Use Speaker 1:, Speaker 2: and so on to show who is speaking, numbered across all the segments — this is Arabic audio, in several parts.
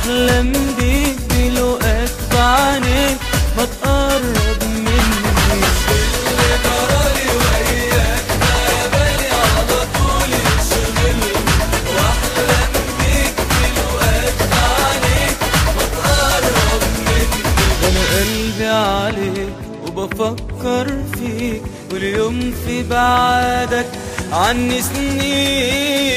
Speaker 1: واحلم بيك بلقاك بعينيك ما تقرب مني. اللي جرالي وياك ما بالي على طول يشغلني، واحلم بيك بلقاك بعينيك ما تقرب مني. انا قلبي عليك وبفكر فيك واليوم في بعدك عني سنين.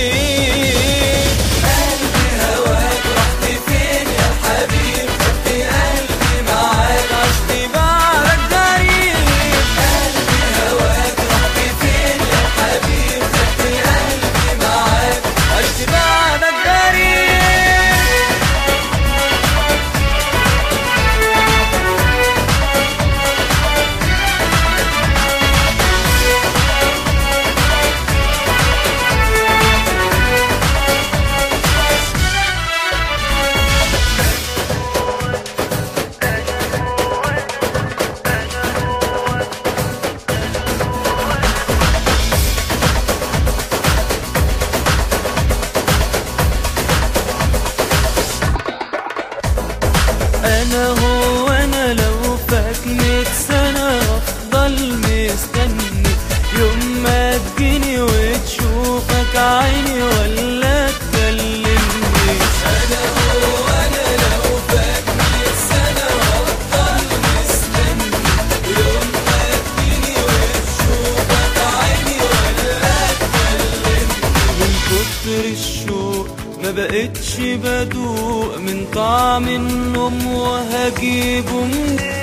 Speaker 1: قلبي هواك رحت فين يا حبيب، خدت قلبي معاك عشت بعدك غريب. قلبي هواك رحت فين يا حبيب، خدت قلبي معاك عشت بعدك غريب. أنا هو أنا لو فات 100 سنة أفضل مستني يوم ما تجيني وتشوفك عيني ولا تكلمني. أنا هو أنا لو فات 100 سنة أفضل مستني يوم ما تجيني وتشوفك عيني ولا تكلمني. من كتر الشوق ما بقتش بدوق من طعم النوم وهجيبه منين.